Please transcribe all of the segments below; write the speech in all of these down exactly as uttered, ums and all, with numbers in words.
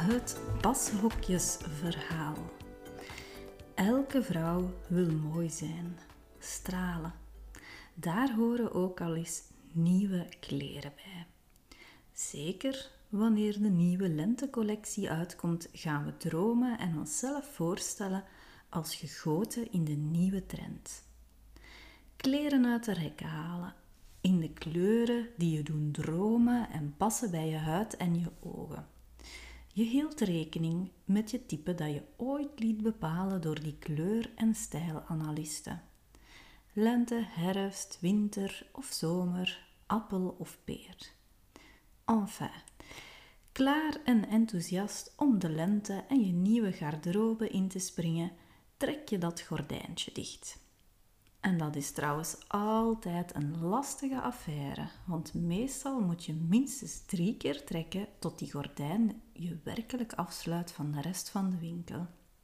Het pashokjesverhaal. Elke vrouw wil mooi zijn, stralen. Daar horen ook al eens nieuwe kleren bij. Zeker wanneer de nieuwe lentecollectie uitkomt, gaan we dromen en onszelf voorstellen als gegoten in de nieuwe trend. Kleren uit de rekken halen, in de kleuren die je doen dromen en passen bij je huid en je ogen. Je hield rekening met je type dat je ooit liet bepalen door die kleur- en stijlanalisten. Lente, herfst, winter of zomer, appel of peer. Enfin, klaar en enthousiast om de lente en je nieuwe garderobe in te springen, trek je dat gordijntje dicht. En dat is trouwens altijd een lastige affaire, want meestal moet je minstens drie keer trekken tot die gordijn je werkelijk afsluit van de rest van de winkel.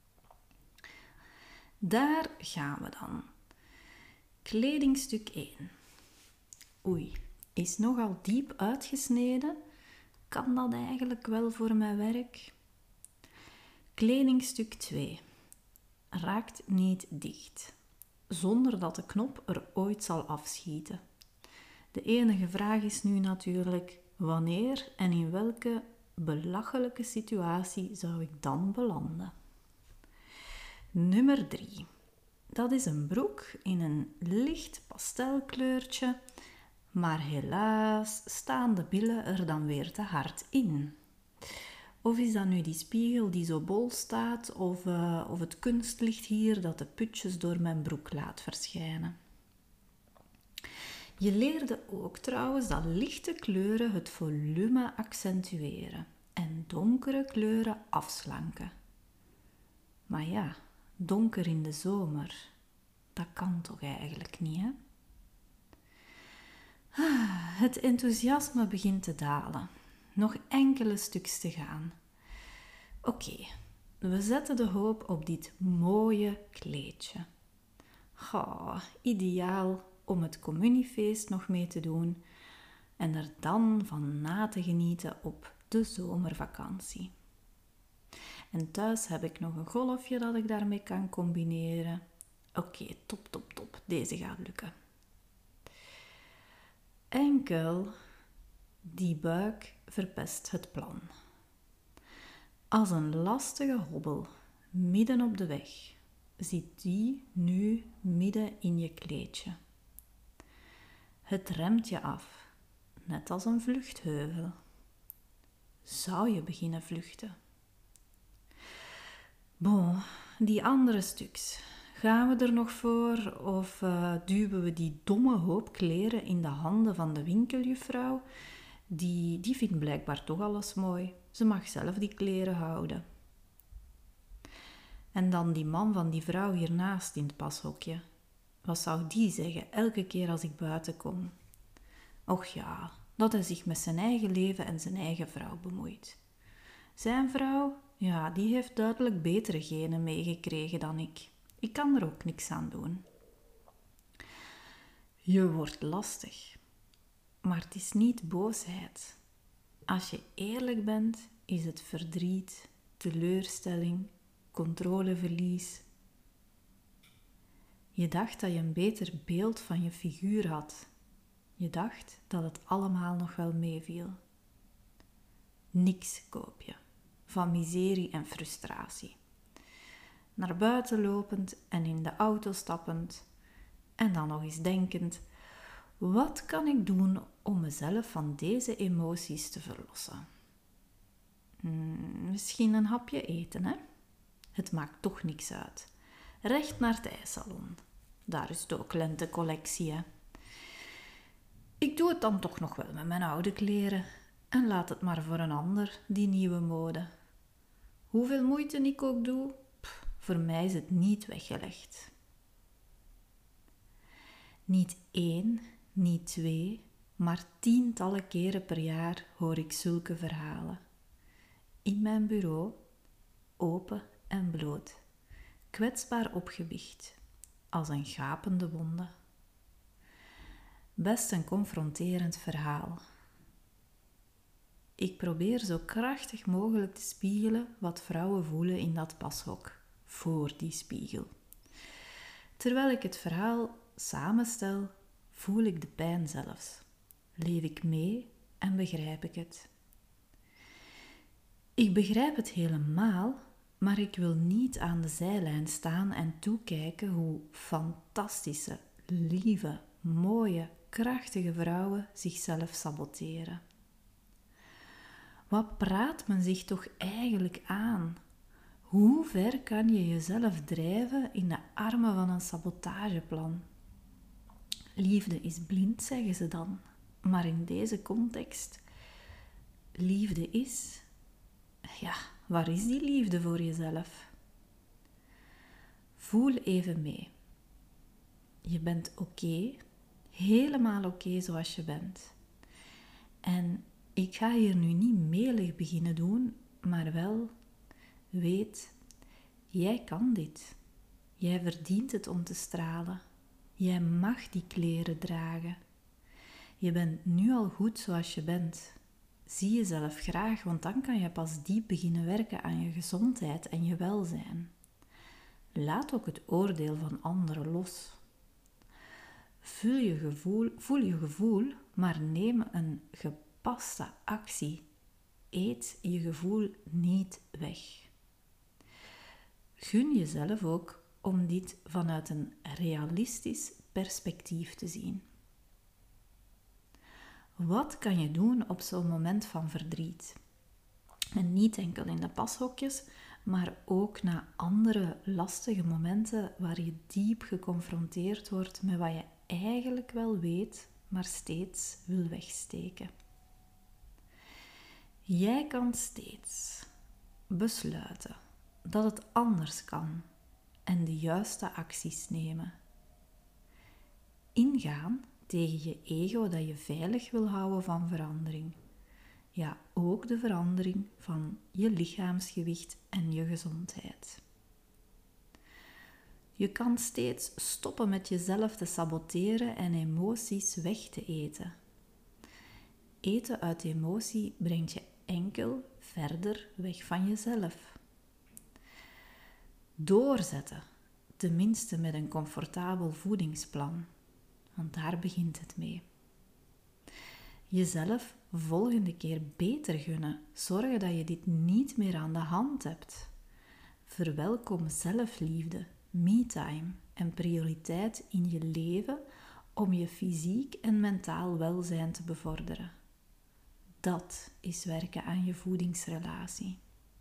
Daar gaan we dan. Kledingstuk één. Oei, is nogal diep uitgesneden. Kan dat eigenlijk wel voor mijn werk? Kledingstuk twee. Raakt niet dicht, zonder dat de knop er ooit zal afschieten. De enige vraag is nu natuurlijk, wanneer en in welke belachelijke situatie zou ik dan belanden? Nummer drie. Dat is een broek in een licht pastelkleurtje, maar helaas staan de billen er dan weer te hard in. Of is dat nu die spiegel die zo bol staat, of, uh, of het kunstlicht hier dat de putjes door mijn broek laat verschijnen. Je leerde ook trouwens dat lichte kleuren het volume accentueren en donkere kleuren afslanken. Maar ja, donker in de zomer, dat kan toch eigenlijk niet, hè? Ah, het enthousiasme begint te dalen. Nog enkele stukjes te gaan. Oké, okay, we zetten de hoop op dit mooie kleedje. Oh, ideaal om het communiefeest nog mee te doen en er dan van na te genieten op de zomervakantie. En thuis heb ik nog een golfje dat ik daarmee kan combineren. Oké, okay, top, top, top. Deze gaat lukken. Enkel die buik verpest het plan. Als een lastige hobbel midden op de weg zit die nu midden in je kleedje. Het remt je af, net als een vluchtheuvel. Zou je beginnen vluchten? Bon, die andere stuks. Gaan we er nog voor of uh, duwen we die domme hoop kleren in de handen van de winkeljuffrouw? Die, die vindt blijkbaar toch alles mooi. Ze mag zelf die kleren houden. En dan die man van die vrouw hiernaast in het pashokje. Wat zou die zeggen elke keer als ik buiten kom? Och ja, dat hij zich met zijn eigen leven en zijn eigen vrouw bemoeit. Zijn vrouw, ja, die heeft duidelijk betere genen meegekregen dan ik. Ik kan er ook niks aan doen. Je wordt lastig. Maar het is niet boosheid. Als je eerlijk bent, is het verdriet, teleurstelling, controleverlies. Je dacht dat je een beter beeld van je figuur had. Je dacht dat het allemaal nog wel meeviel. Niks koop je, van miserie en frustratie. Naar buiten lopend en in de auto stappend en dan nog eens denkend, wat kan ik doen om mezelf van deze emoties te verlossen? Hmm, misschien een hapje eten, hè? Het maakt toch niks uit. Recht naar het ijssalon. Daar is het ook lentecollectie, hè? Ik doe het dan toch nog wel met mijn oude kleren en laat het maar voor een ander, die nieuwe mode. Hoeveel moeite ik ook doe, pff, voor mij is het niet weggelegd. Niet één, niet twee, maar tientallen keren per jaar hoor ik zulke verhalen. In mijn bureau, open en bloot, kwetsbaar opgewicht, als een gapende wonde. Best een confronterend verhaal. Ik probeer zo krachtig mogelijk te spiegelen wat vrouwen voelen in dat pashok, voor die spiegel. Terwijl ik het verhaal samenstel, voel ik de pijn zelfs. Leef ik mee en begrijp ik het. Ik begrijp het helemaal, maar ik wil niet aan de zijlijn staan en toekijken hoe fantastische, lieve, mooie, krachtige vrouwen zichzelf saboteren. Wat praat men zich toch eigenlijk aan? Hoe ver kan je jezelf drijven in de armen van een sabotageplan? Liefde is blind, zeggen ze dan. Maar in deze context, liefde is... Ja, waar is die liefde voor jezelf? Voel even mee. Je bent oké, helemaal oké zoals je bent. En ik ga hier nu niet melig beginnen doen, maar wel, weet, jij kan dit. Jij verdient het om te stralen. Jij mag die kleren dragen. Je bent nu al goed zoals je bent. Zie jezelf graag, want dan kan je pas diep beginnen werken aan je gezondheid en je welzijn. Laat ook het oordeel van anderen los. Voel je gevoel, voel je gevoel, maar neem een gepaste actie. Eet je gevoel niet weg. Gun jezelf ook om dit vanuit een realistisch perspectief te zien. Wat kan je doen op zo'n moment van verdriet? En niet enkel in de pashokjes, maar ook na andere lastige momenten waar je diep geconfronteerd wordt met wat je eigenlijk wel weet, maar steeds wil wegsteken. Jij kan steeds besluiten dat het anders kan en de juiste acties nemen. Ingaan tegen je ego dat je veilig wil houden van verandering. Ja, ook de verandering van je lichaamsgewicht en je gezondheid. Je kan steeds stoppen met jezelf te saboteren en emoties weg te eten. Eten uit emotie brengt je enkel verder weg van jezelf. Doorzetten, tenminste met een comfortabel voedingsplan, want daar begint het mee. Jezelf volgende keer beter gunnen, zorgen dat je dit niet meer aan de hand hebt. Verwelkom zelfliefde, me-time en prioriteit in je leven om je fysiek en mentaal welzijn te bevorderen. Dat is werken aan je voedingsrelatie.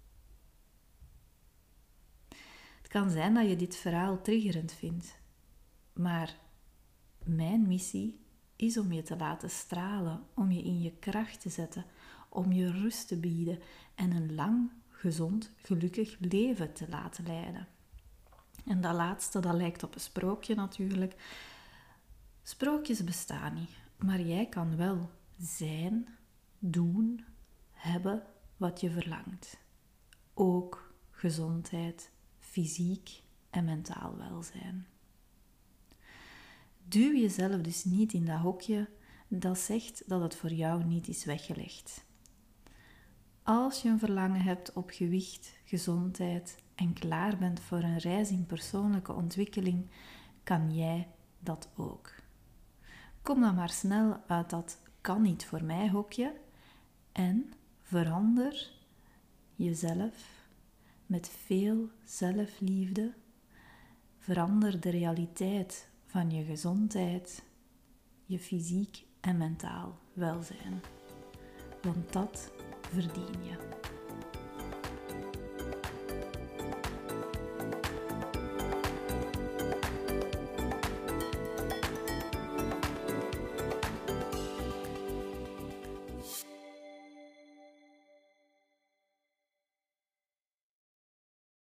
Het kan zijn dat je dit verhaal triggerend vindt, maar mijn missie is om je te laten stralen, om je in je kracht te zetten, om je rust te bieden en een lang, gezond, gelukkig leven te laten leiden. En dat laatste, dat lijkt op een sprookje natuurlijk. Sprookjes bestaan niet, maar jij kan wel zijn, doen, hebben wat je verlangt. Ook gezondheid, fysiek en mentaal welzijn. Duw jezelf dus niet in dat hokje dat zegt dat het voor jou niet is weggelegd. Als je een verlangen hebt op gewicht, gezondheid en klaar bent voor een reis in persoonlijke ontwikkeling, kan jij dat ook. Kom dan maar snel uit dat kan niet voor mij hokje en verander jezelf met veel zelfliefde. Verander de realiteit van je gezondheid, je fysiek en mentaal welzijn. Want dat verdien je.